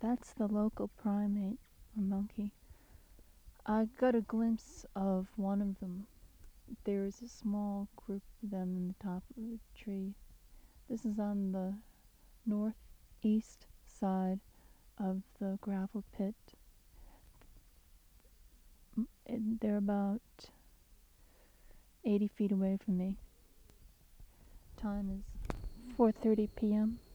That's the local primate, or monkey. I got a glimpse of one of them. There's a small group of them in the top of the tree. This is on the northeast side of the gravel pit. They're about 80 feet away from me. Time is 4:30 p.m.